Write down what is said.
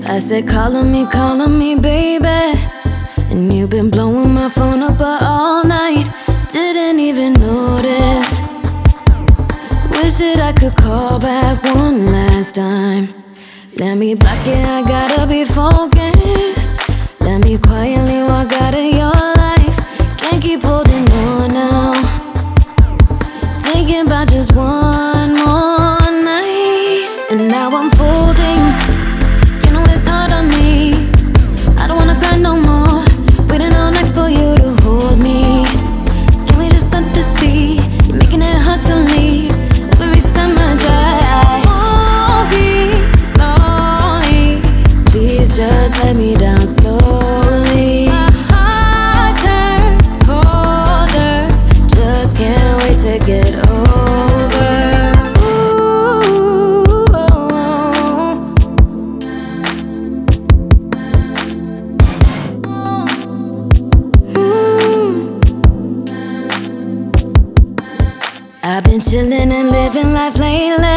I said, calling me, baby. And you've been blowing my phone up all night. Didn't even notice. Wish that I could call back one last time. Let me block it, I gotta be focused. Let me quietly walk out of your life. Can't keep holding on now. Thinking about just one more night. And now I'm folding. You know it's hard on me. I don't wanna cry no more. Waiting all night for you to hold me. Can we just let this be? You're making it hard to leave. Every time I try, I won't be lonely. Please just let me down slowly. My heart turns colder. Just can't wait to get over. I've been chillin' and living life lately.